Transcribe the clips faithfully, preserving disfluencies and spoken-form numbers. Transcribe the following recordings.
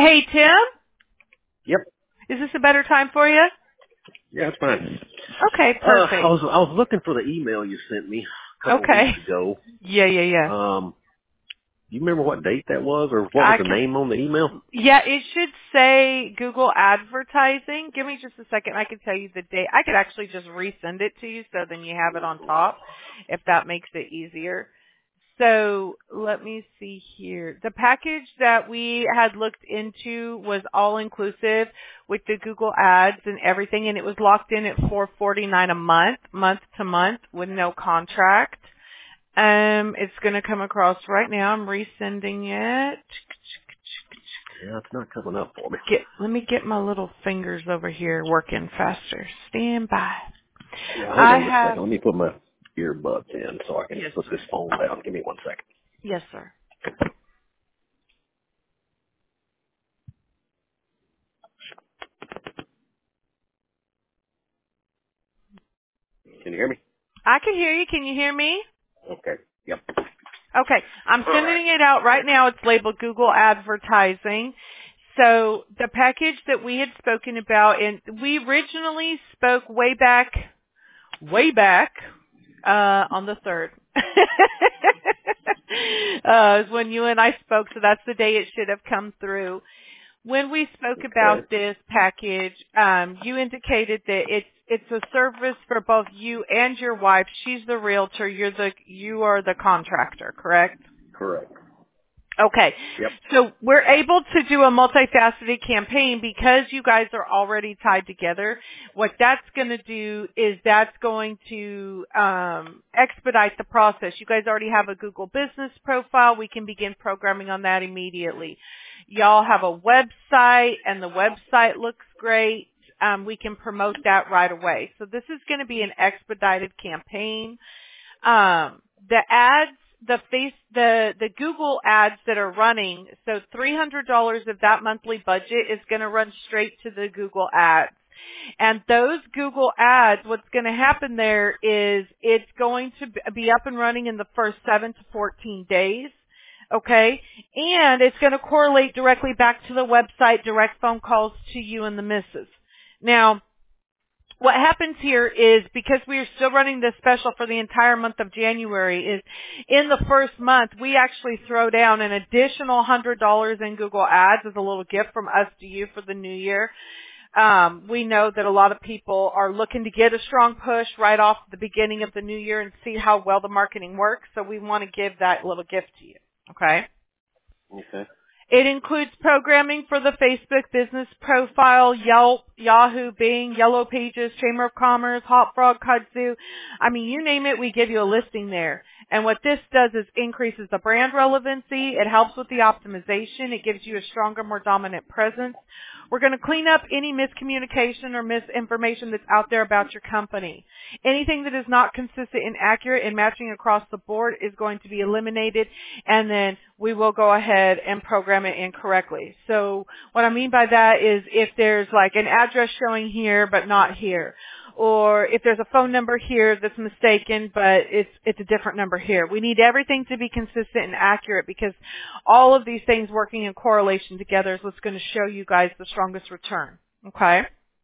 Hey, Tim? Yep. Is this a better time for you? Yeah, it's fine. Okay, Uh, I perfect. was I was looking for the email you sent me a couple of Okay. weeks ago. Yeah, yeah, yeah. Um, do you remember what date that was, or what was I the can, name on the email? yeah, it should say Google Advertising. Give me just a second. I can tell you the date. I could actually just resend it to you so then you have it on top if that makes it easier. So let me see here. The package that we had looked into was all inclusive with the Google Ads and everything, and it was locked in at four forty-nine a month, month to month, with no contract. Um, it's going to come across right now. I'm resending it. Yeah, it's not coming up for me. Get, let me get my little fingers over here working faster. Stand by. Yeah, hold I on just a have. second. Let me put my earbuds in so I can Yes, put sir. this phone down. Give me one second. Yes, sir. Can you hear me? I can hear you. Can you hear me? Okay. Yep. Okay, I'm All right. sending it out right now. It's labeled Google Advertising. So the package that we had spoken about, and we originally spoke way back, way back, uh, on the third. uh, is when you and I spoke, so that's the day it should have come through. When we spoke Okay. about this package, um, you indicated that it's it's a service for both you and your wife. She's the realtor. You're the you are the contractor, correct? Correct. Okay. Yep. So we're able to do a multifaceted campaign because you guys are already tied together. What that's going to do is that's going to um, expedite the process. You guys already have a Google business profile. We can begin programming on that immediately. Y'all have a website, and the website looks great. Um, we can promote that right away. So this is going to be an expedited campaign. Um, the ads, the face, the, the Google ads that are running, so three hundred dollars of that monthly budget is going to run straight to the Google ads. And those Google ads, what's going to happen there is it's going to be up and running in the first seven to fourteen days. Okay? And it's going to correlate directly back to the website, direct phone calls to you and the missus. Now, what happens here is because we are still running this special for the entire month of January is in the first month we actually throw down an additional one hundred dollars in Google Ads as a little gift from us to you for the new year. Um, we know that a lot of people are looking to get a strong push right off the beginning of the new year and see how well the marketing works. So we want to give that little gift to you. Okay? Okay. It includes programming for the Facebook business profile, Yelp, Yahoo, Bing, Yellow Pages, Chamber of Commerce, Hot Frog, Kudzu. I mean, you name it, we give you a listing there. And what this does is increases the brand relevancy. It helps with the optimization. It gives you a stronger, more dominant presence. We're going to clean up any miscommunication or misinformation that's out there about your company. Anything that is not consistent and accurate and matching across the board is going to be eliminated, and then we will go ahead and program it incorrectly. So what I mean by that is if there's like an address showing here but not here, or if there's a phone number here that's mistaken but it's it's a different number here. We need everything to be consistent and accurate because all of these things working in correlation together is what's going to show you guys the strongest return. Okay?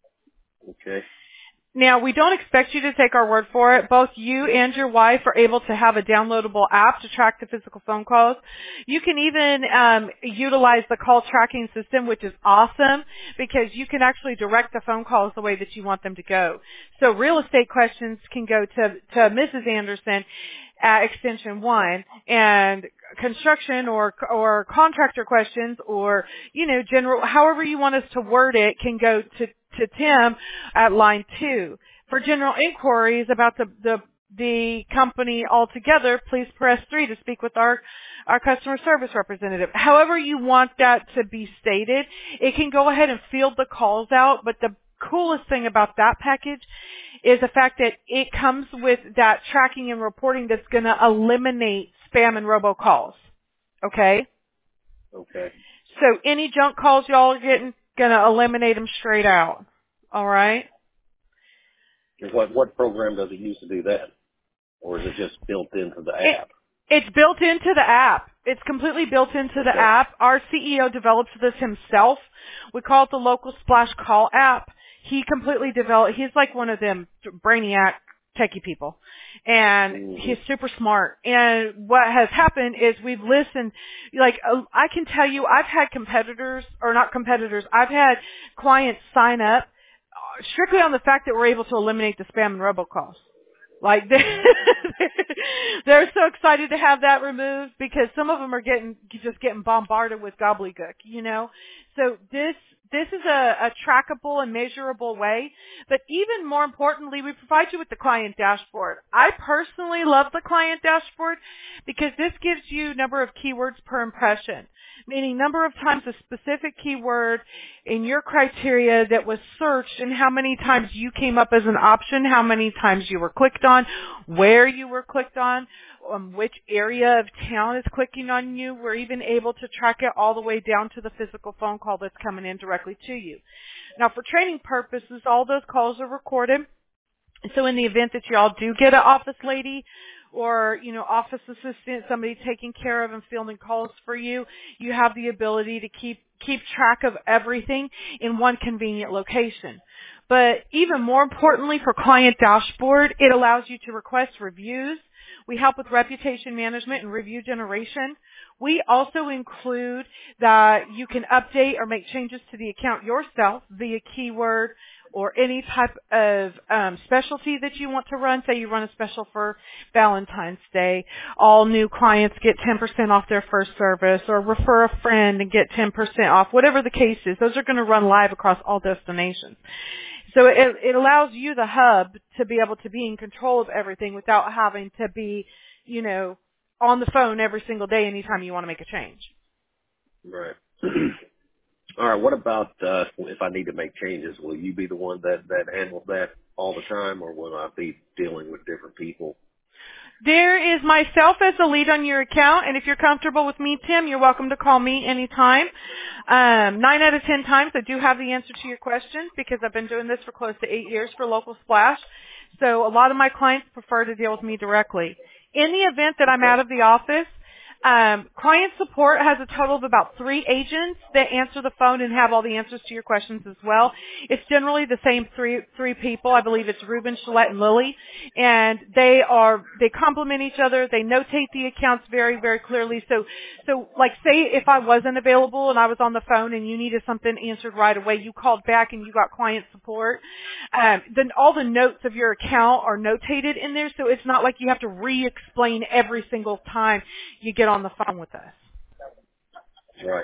Okay. Now, we don't expect you to take our word for it. Both you and your wife are able to have a downloadable app to track the physical phone calls. You can even um, utilize the call tracking system, which is awesome because you can actually direct the phone calls the way that you want them to go. So real estate questions can go to, to Missus Anderson at extension one, and construction or or contractor questions or, you know, general, however you want us to word it, can go to to Tim at line two. For general inquiries about the, the, the company altogether, please press three to speak with our, our customer service representative. However you want that to be stated, it can go ahead and field the calls out, but the coolest thing about that package is the fact that it comes with that tracking and reporting that's going to eliminate spam and robocalls. Okay? Okay. So any junk calls y'all are getting, going to eliminate them straight out. All right? And What what program does he use to do that, or is it just built into the It, app? it's built into the app. It's completely built into the Okay. app. Our C E O developed this himself. We call it the Local Splash Call app. He completely developed, he's like one of them brainiac techie people. And Mm-hmm. he's super smart. And what has happened is we've listened, like, uh, I can tell you, I've had competitors, or not competitors, I've had clients sign up uh, strictly on the fact that we're able to eliminate the spam and robocalls. Like they're, they're so excited to have that removed because some of them are getting just getting bombarded with gobbledygook, you know. So this this is a, a trackable and measurable way. But even more importantly, we provide you with the client dashboard. I personally love the client dashboard because this gives you number of keywords per impression, meaning number of times a specific keyword in your criteria that was searched and how many times you came up as an option, how many times you were clicked on, where you were clicked on, um, which area of town is clicking on you. We're even able to track it all the way down to the physical phone call that's coming in directly to you. Now, for training purposes, all those calls are recorded. So in the event that y'all do get an office lady or, you know, office assistant, somebody taking care of and fielding calls for you, you have the ability to keep keep track of everything in one convenient location. But even more importantly, for Client Dashboard, it allows you to request reviews. We help with reputation management and review generation. We also include that you can update or make changes to the account yourself via keyword or any type of um, specialty that you want to run. Say you run a special for Valentine's Day. All new clients get ten percent off their first service, or refer a friend and get ten percent off. Whatever the case is, those are going to run live across all destinations. So it, it allows you, the hub, to be able to be in control of everything without having to be, you know, on the phone every single day anytime you want to make a change. Right. All right. What about uh, if I need to make changes? Will you be the one that, that handles that all the time, or will I be dealing with different people? There is myself as the lead on your account, and if you're comfortable with me, Tim, you're welcome to call me anytime. Um, nine out of ten times I do have the answer to your questions because I've been doing this for close to eight years for Local Splash. So a lot of my clients prefer to deal with me directly. In the event that I'm out of the office, Um, client support has a total of about three agents that answer the phone and have all the answers to your questions as well. It's generally the same three three people. I believe it's Ruben, Shalette, and Lily, and they are they complement each other. They notate the accounts very very clearly. So so like say if I wasn't available and I was on the phone and you needed something answered right away, you called back and you got client support. Um, then all the notes of your account are notated in there, so it's not like you have to re-explain every single time you get on the phone with us. Right.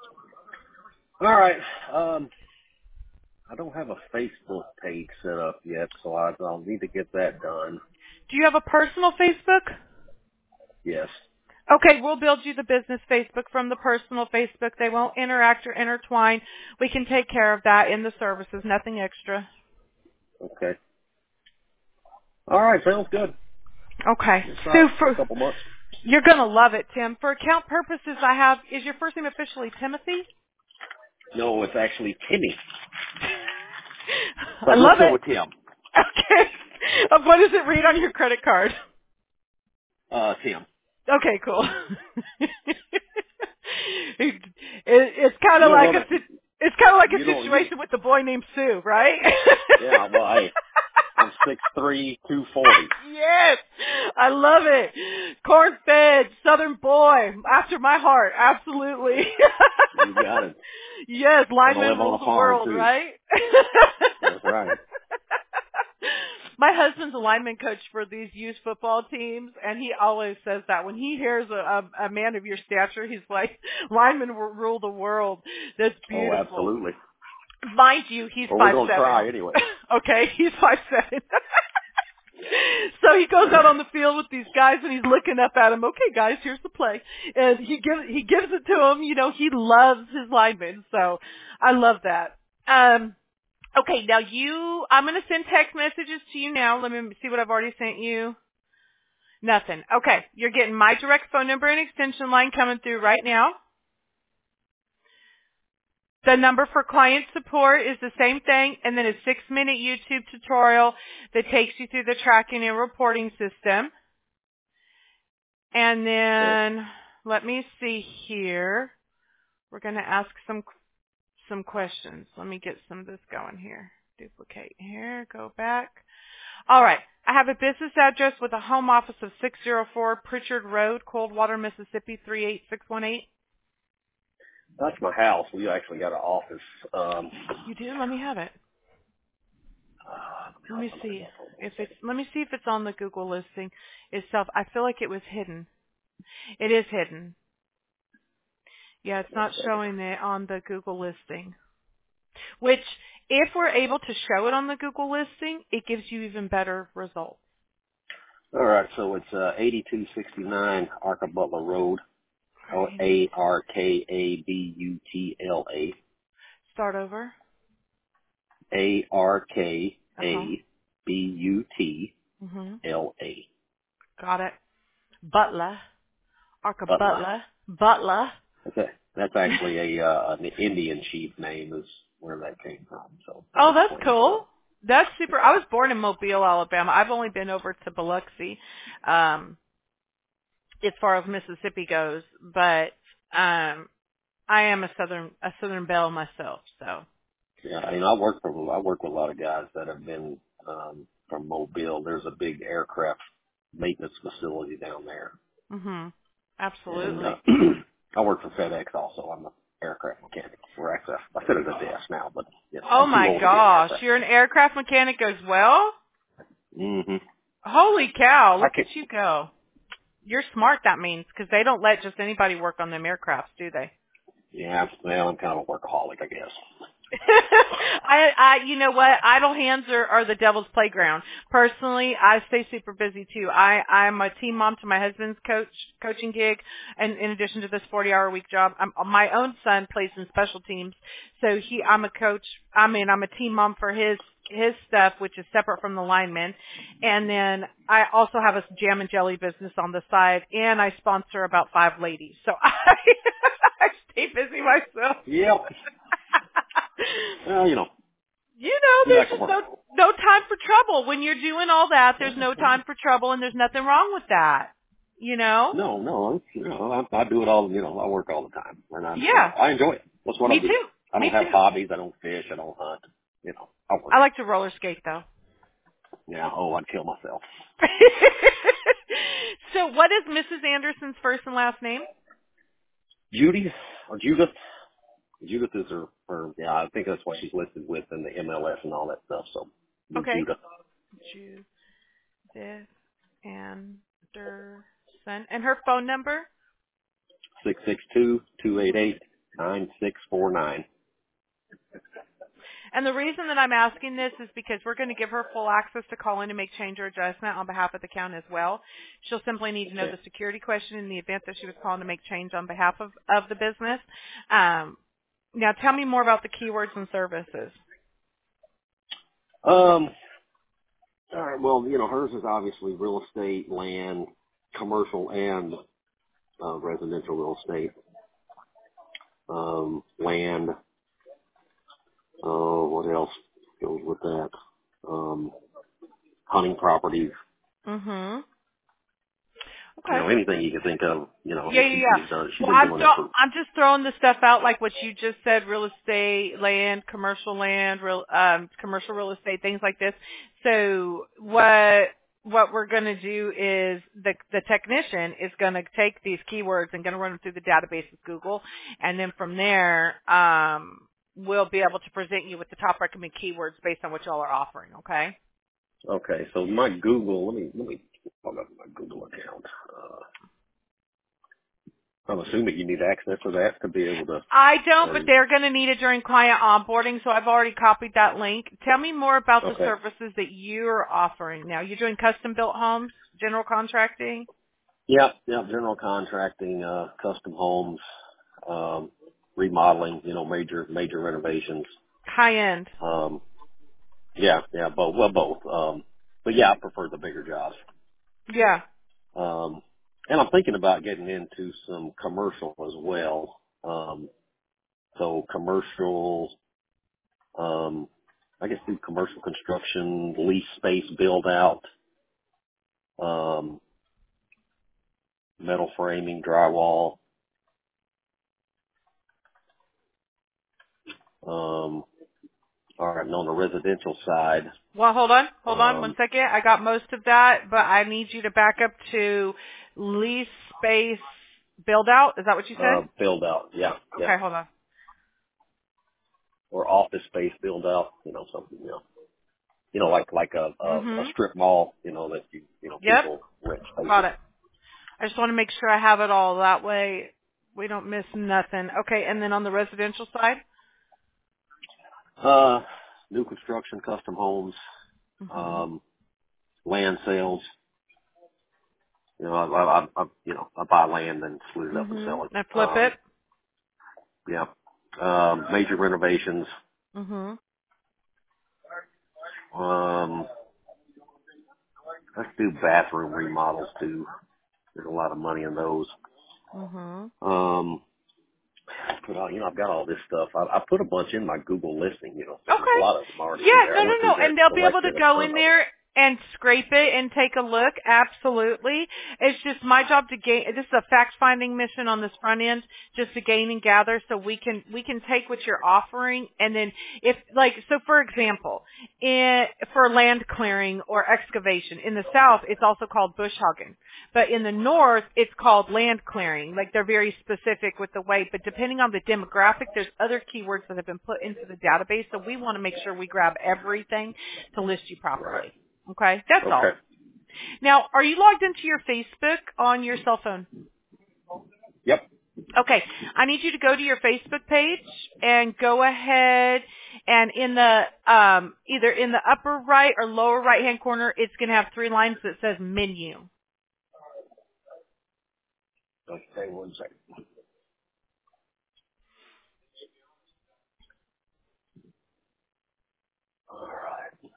All right. Um, I don't have a Facebook page set up yet, so I, I'll need to get that done. Do you have a personal Facebook? Yes. Okay, we'll build you the business Facebook from the personal Facebook. They won't interact or intertwine. We can take care of that in the services, nothing extra. Okay. All right. Sounds good. Okay. We'll So try it for for a couple months. you're going to love it, Tim. For account purposes, I have, is your first name officially Timothy? No, it's actually Timmy. I But let's love go it. with Tim. Okay. Uh, What does it read on your credit card? Uh, Tim. Okay, cool. it, it, it's kind You of don't like know a that. si- it's kind of like a You don't. You. situation with the boy named Sue, right? Yeah. Well, I. I'm six three, two forty. Yes, I love it. Corn-fed Southern boy, after my heart, absolutely. You got it. Yes, Want to linemen live on rule a the farm world, too. right? That's right. My husband's a lineman coach for these youth football teams, and he always says that. When he hears a, a, a man of your stature, he's like, linemen will rule the world. That's Oh, beautiful. absolutely. Mind you, he's Well, we're five going to seven. try anyway. Okay, he's five seven. So he goes out on the field with these guys and he's looking up at them. Okay, guys, here's the play, and he gives he gives it to them. You know, he loves his linemen, so I love that. Um, okay, now you, I'm going to send text messages to you now. Let me see what I've already sent you. Nothing. Okay, you're getting my direct phone number and extension line coming through right now. The number for client support is the same thing, and then a six-minute YouTube tutorial that takes you through the tracking and reporting system. And then let me see here. We're going to ask some some questions. Let me get some of this going here. Duplicate here. Go back. All right. I have a business address with a home office of six oh four Pritchard Road, Coldwater, Mississippi, three eight six one eight. That's my house. We actually got an office. Um, You do? Let me have it. uh, Let me I'm see looking for if one it's. second. Let me see if it's on the Google listing itself. I feel like it was hidden. It is hidden. Yeah, it's One not second. showing it on the Google listing. Which, if we're able to show it on the Google listing, it gives you even better results. All right, so it's uh, eighty-two sixty-nine Arca Butler Road, Alrighty. A R K A B U T L A, Start over. A R K Uh huh. A B U T Mhm. L A. Got it. Butler. Arca Butler. Butler. Butler. Okay, that's actually a uh, an Indian chief name is where that came from. So that Oh, that's explains cool. stuff. That's super. I was born in Mobile, Alabama. I've only been over to Biloxi, um, as far as Mississippi goes, but um, I am a southern a Southern belle myself. So. Yeah, I mean, I work for I work with a lot of guys that have been um, from Mobile. There's a big aircraft maintenance facility down there, Mhm. and uh, Absolutely. I work for FedEx also. I'm an aircraft mechanic. We're actually I sit at a desk now, but you know, Oh I'm too my old to be an gosh, aircraft you're an mechanic. aircraft mechanic as well? Mm-hmm. Holy cow, I look can at you go. You're smart, that means, because they don't let just anybody work on them aircrafts, do they? Yeah, well, I'm kind of a workaholic, I guess. I, I, you know what? Idle hands are, are the devil's playground. Personally, I stay super busy too. I, I'm a team mom to my husband's coach, coaching gig, and in addition to this forty hour week job, I'm, my own son plays in special teams. So he, I'm a coach. I mean, I'm a team mom for his, his stuff, which is separate from the linemen. And then I also have a jam and jelly business on the side, and I sponsor about five ladies. So I, I stay busy myself. Yep. Well, you know, You know, we there's like to just work. no no time for trouble. When you're doing all that, there's no time for trouble, and there's nothing wrong with that. You know? No, no, you know, I, I do it all. You know, I work all the time, and I'm, you know, Yeah. I enjoy it. That's what I Me do. too. I Me don't have too. hobbies. I don't fish. I don't hunt. You know, I work. I like to roller skate though. Yeah. Oh, I'd kill myself. So, what is Missus Anderson's first and last name? Judy or Judith. Judith is her, her. Yeah, I think that's what she's listed with in the M L S and all that stuff. So, be Okay. Judith. Judith Anderson. And her phone number? Six six two two eight eight nine six four nine. And the reason that I'm asking this is because we're going to give her full access to call in and make change or adjustment on behalf of the county as well. She'll simply need to know Okay. the security question in the event that she was calling to make change on behalf of, of the business. Um, now, tell me more about the keywords and services. Um. All right. Well, you know, hers is obviously real estate, land, commercial, and uh, residential real estate. Um, land. Uh, what else goes with that? Um, hunting properties. Mm-hmm. You Okay. know, anything you can think of. You know, Yeah, yeah, she, yeah. she's done. She's Well, been I'm doing it th- for. I'm just throwing the stuff out like what you just said: real estate, land, commercial land, real um, commercial real estate, things like this. So what what we're going to do is the the technician is going to take these keywords and going to run them through the database of Google, and then from there, um, we'll be able to present you with the top recommended keywords based on what y'all are offering. Okay. Okay, so my Google. Let me let me plug up my Google account. Uh, I'm assuming you need access to that to be able to. I don't, but Or, they're going to need it during client onboarding, so I've already copied that link. Tell me more about the okay. services that you're offering now. You're doing custom built homes, general contracting, Yep, yep. General contracting, uh, custom homes, um, remodeling. You know, major major renovations. high end. Um, yeah, yeah, both. Well, both. Um, but yeah, I prefer the bigger jobs. Yeah. Um, and I'm thinking about getting into some commercial as well. Um, so commercial, um, I guess do commercial construction, lease space build out. Um, metal framing, drywall. Um, all right, and on the residential side, Well, hold on, hold on one um, second. I got most of that, but I need you to back up to lease space build out. Is that what you uh, said? build out, yeah, yeah, Okay, hold on. or office space build out, you know, something, you know, you know, like like a, a a Mhm. strip mall, you know, that you you know Yep. people rent Got spaces. it. I just want to make sure I have it all. That way we don't miss nothing. Okay, and then on the residential side? Uh, new construction, custom homes, Mhm. um, land sales. You know, I, I, I, you know, I buy land and split it up and Mhm. sell it. I flip Um, it. yeah. Um, major renovations. Mhm. Um, let's do bathroom remodels too. There's a lot of money in those. Mhm. Um, but uh, you know, I've got all this stuff. I, I put a bunch in my Google listing. You know, so there's a Okay. lot of them already in Yeah, there. no, I no, went through no. there, And they'll be able to selected a go ton in of them. there and scrape it and take a look. Absolutely. It's just my job to gain, this is a fact finding mission on this front end, just to gain and gather so we can, we can take what you're offering and then if, like, so for example, in, for land clearing or excavation, in the south it's also called bush hogging. But in the north, it's called land clearing. Like they're very specific with the way, but depending on the demographic, there's other keywords that have been put into the database. So we want to make sure we grab everything to list you Right. properly. Okay? That's all. Okay. Now, are you logged into your Facebook on your cell phone? Yep. Okay. I need you to go to your Facebook page and go ahead and in the, um, either in the upper right or lower right hand corner, it's going to have three lines that says menu. Okay. One second. All right.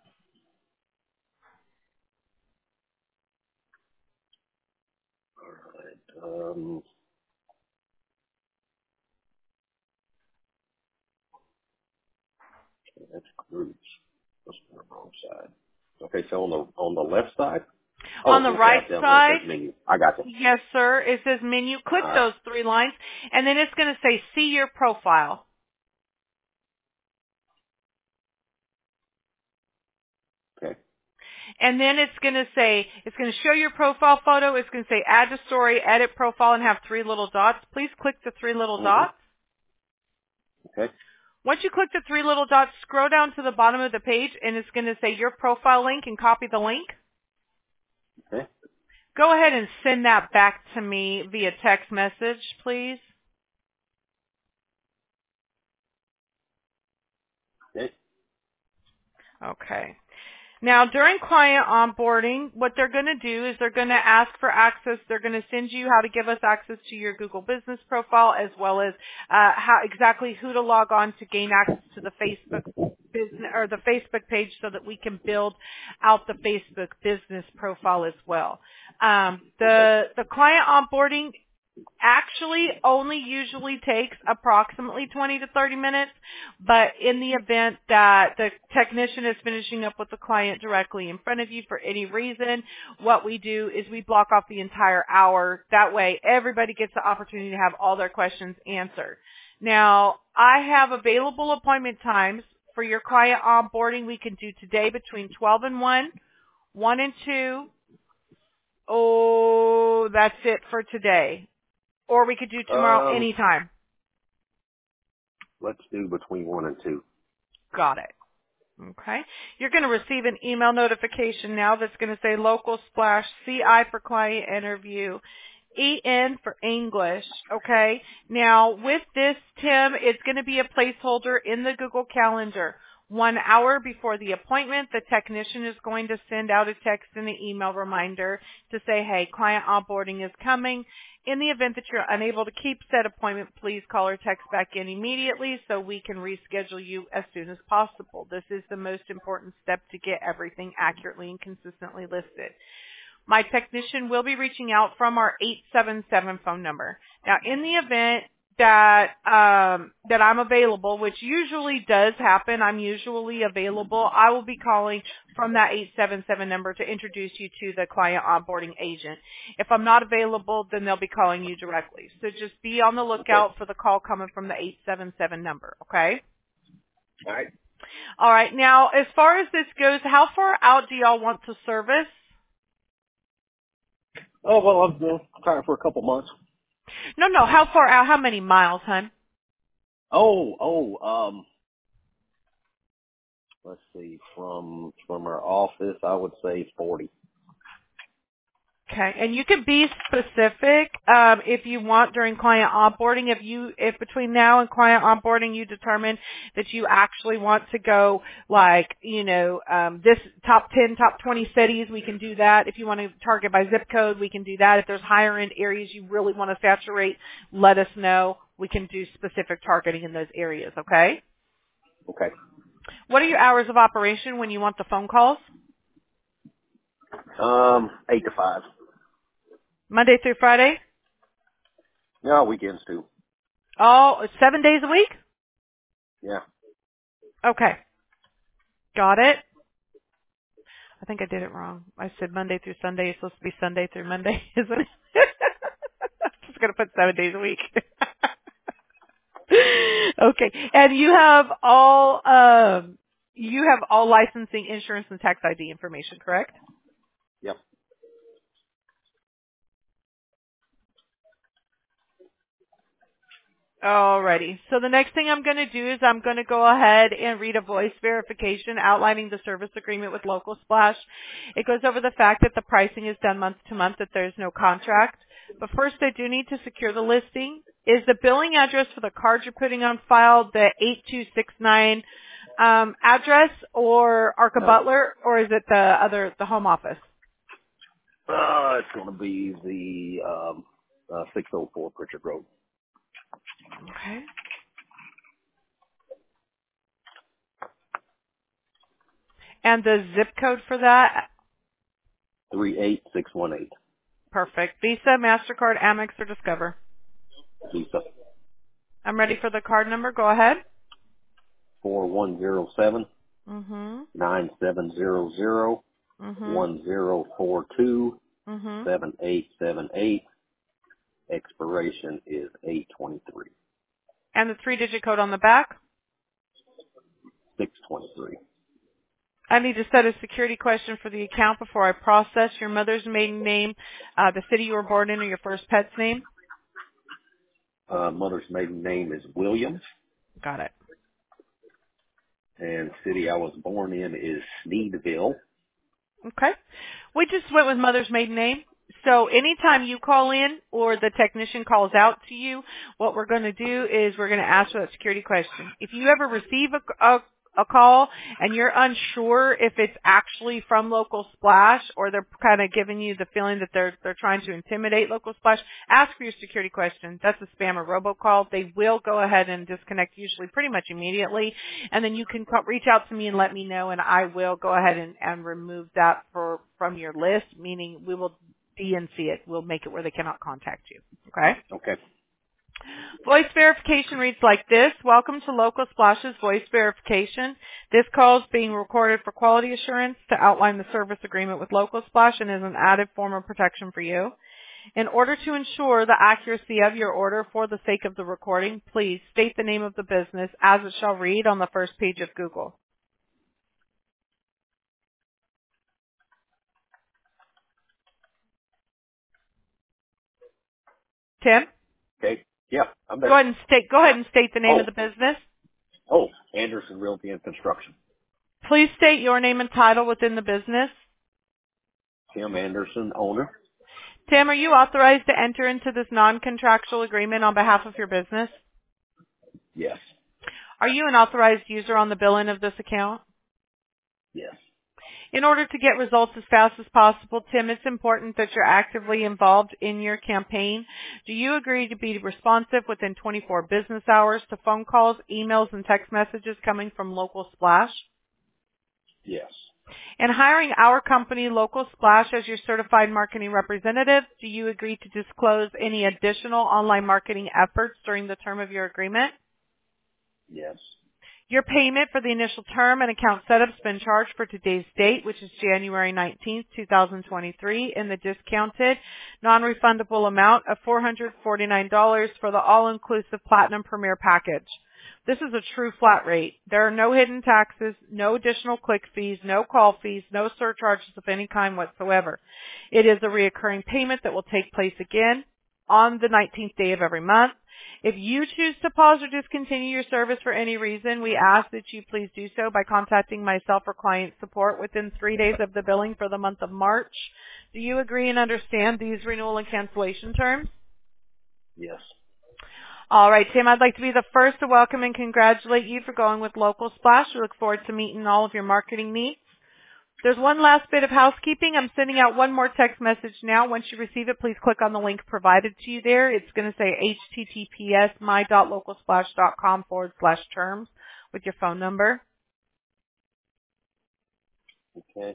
All right. Um, that's groups. That's on the wrong side. Okay. So on the on the left side. On Oh, the okay. right Up down where it says side, menu. I got you. yes, sir. It says menu. Click All right. those three lines, and then it's going to say see your profile. Okay. And then it's going to say, it's going to show your profile photo. It's going to say add to story, edit profile, and have three little dots. Please click the three little Mm-hmm. dots. Okay. Once you click the three little dots, scroll down to the bottom of the page, and it's going to say your profile link and copy the link. Okay. Go ahead and send that back to me via text message, please. Okay. Okay. Now, during client onboarding, what they're going to do is they're going to ask for access. They're going to send you how to give us access to your Google Business profile, as well as uh, how exactly who to log on to gain access to the Facebook business or the Facebook page, so that we can build out the Facebook business profile as well. Um, Okay. the the client onboarding actually only usually takes approximately twenty to thirty minutes, but in the event that the technician is finishing up with the client directly in front of you for any reason, what we do is we block off the entire hour. That way everybody gets the opportunity to have all their questions answered. Now, I have available appointment times for your client onboarding. We can do today between twelve and one, one and two. Oh, that's it for today. Or we could do tomorrow Um, anytime. let's do between one and two. Got it. Okay. You're going to receive an email notification now that's going to say local splash C I for client interview, E N for English. Okay. Now with this, Tim, it's going to be a placeholder in the Google Calendar. One hour before the appointment, the technician is going to send out a text and an email reminder to say, hey, client onboarding is coming. In the event that you're unable to keep said appointment, please call or text back in immediately so we can reschedule you as soon as possible. This is the most important step to get everything accurately and consistently listed. My technician will be reaching out from our eight seven seven phone number. Now, in the event that um that I'm available, which usually does happen. I'm usually available. I will be calling from that eight seven seven number to introduce you to the client onboarding agent. If I'm not available, then they'll be calling you directly. So just be on the Okay. lookout for the call coming from the eight seven seven number, okay? All right. All right. Now, as far as this goes, how far out do y'all want to service? Oh, well, I'm uh, trying for a couple months. No, no, how far out? How many miles, hon? Oh, oh, um, let's see, from, from our office, I would say forty. Okay, and you can be specific um, if you want during client onboarding. If you, if between now and client onboarding you determine that you actually want to go, like, you know, um, this top ten, top twenty cities, we can do that. If you want to target by zip code, we can do that. If there's higher end areas you really want to saturate, let us know. We can do specific targeting in those areas. Okay. Okay. What are your hours of operation when you want the phone calls? Um, eight to five. Monday through Friday? Yeah, weekends too. Oh, seven days a week? Yeah. Okay. Got it. I think I did it wrong. I said Monday through Sunday. It's supposed to be Sunday through Monday, isn't it? I'm just going to put seven days a week. Okay. And you have all, um, you have all licensing, insurance, and tax I D information, correct? Yep. Alrighty. So the next thing I'm going to do is I'm going to go ahead and read a voice verification outlining the service agreement with Local Splash. It goes over the fact that the pricing is done month to month, that there's no contract. But first I do need to secure the listing. Is the billing address for the card you're putting on file the eight two six nine um, address or Arca No. Butler, or is it the other, the home office? Uh, it's going to be the, um, uh, six oh four Pritchard Road. Okay. And the zip code for that? three eight six one eight. Perfect. Visa, MasterCard, Amex, or Discover? Visa. I'm ready for the card number. Go ahead. four one zero seven Mhm. nine seven zero zero Mhm. one zero four two Mhm. seven eight seven eight. Expiration is eight twenty-three. And the three-digit code on the back. six twenty-three. I need to set a security question for the account before I process your mother's maiden name, uh, the city you were born in, or your first pet's name. Uh, mother's maiden name is Williams, Got it. and city I was born in is Sneedville. Okay. We just went with mother's maiden name. So anytime you call in or the technician calls out to you, what we're going to do is we're going to ask for that security question. If you ever receive a, a, a call and you're unsure if it's actually from Local Splash or they're kind of giving you the feeling that they're they're trying to intimidate Local Splash, ask for your security question. That's a spam or robocall. They will go ahead and disconnect usually pretty much immediately. And then you can co- reach out to me and let me know, and I will go ahead and, and remove that for from your list, meaning we will D N C it. We'll make it where they cannot contact you. Okay? Okay. Voice verification reads like this. Welcome to Local Splash's voice verification. This call is being recorded for quality assurance to outline the service agreement with Local Splash and is an added form of protection for you. In order to ensure the accuracy of your order for the sake of the recording, please state the name of the business as it shall read on the first page of Google. Tim, Okay. Yeah, I'm go there. ahead and state go ahead and state the name Oh, of the business. oh, Anderson Realty and Construction. Please state your name and title within the business. Tim Anderson, owner. Tim, are you authorized to enter into this non-contractual agreement on behalf of your business? Yes. Are you an authorized user on the billing of this account? Yes. In order to get results as fast as possible, Tim, it's important that you're actively involved in your campaign. Do you agree to be responsive within twenty-four business hours to phone calls, emails, and text messages coming from Local Splash? Yes. And hiring our company, Local Splash, as your certified marketing representative, do you agree to disclose any additional online marketing efforts during the term of your agreement? Yes. Your payment for the initial term and account setup has been charged for today's date, which is January nineteenth, two thousand twenty-three, in the discounted, non-refundable amount of four hundred forty-nine dollars for the all-inclusive Platinum Premier package. This is a true flat rate. There are no hidden taxes, no additional click fees, no call fees, no surcharges of any kind whatsoever. It is a reoccurring payment that will take place again on the nineteenth day of every month. If you choose to pause or discontinue your service for any reason, we ask that you please do so by contacting myself or client support within three days of the billing for the month of March. Do you agree and understand these renewal and cancellation terms? Yes. All right, Tim, I'd like to be the first to welcome and congratulate you for going with Local Splash. We look forward to meeting all of your marketing needs. There's one last bit of housekeeping. I'm sending out one more text message now. Once you receive it, please click on the link provided to you there. It's going to say https my.localsplash.com forward slash terms with your phone number. Okay.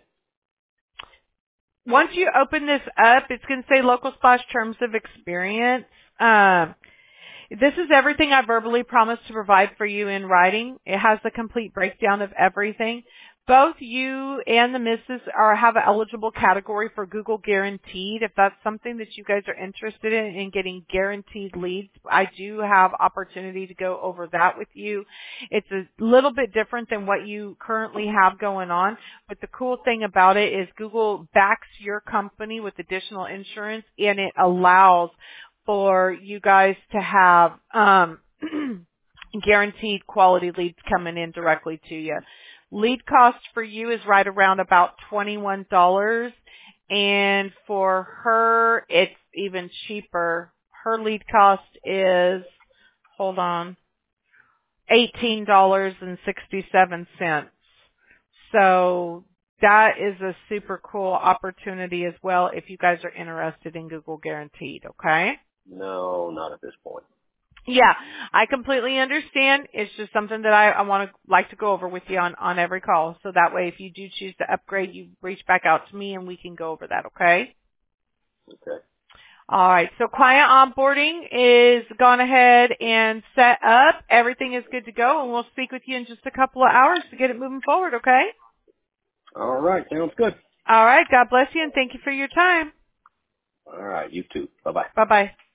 Once you open this up, it's going to say Local Splash Terms of Experience. Um, This is everything I verbally promised to provide for you in writing. It has the complete breakdown of everything. Both you and the missus are have an eligible category for Google Guaranteed. If that's something that you guys are interested in, in getting guaranteed leads, I do have opportunity to go over that with you. It's a little bit different than what you currently have going on, but the cool thing about it is Google backs your company with additional insurance, and it allows for you guys to have um, guaranteed quality leads coming in directly to you. Lead cost for you is right around about twenty-one dollars, and for her, it's even cheaper. Her lead cost is, hold on, eighteen dollars and sixty-seven cents. So that is a super cool opportunity as well if you guys are interested in Google Guaranteed, okay? No, not at this point. Yeah, I completely understand. It's just something that I, I want to like to go over with you on, on every call. So that way, if you do choose to upgrade, you reach back out to me and we can go over that, okay? Okay. All right. So client onboarding is gone ahead and set up. Everything is good to go, and we'll speak with you in just a couple of hours to get it moving forward, okay? All right. Sounds good. All right. God bless you, and thank you for your time. All right. You too. Bye-bye. Bye-bye.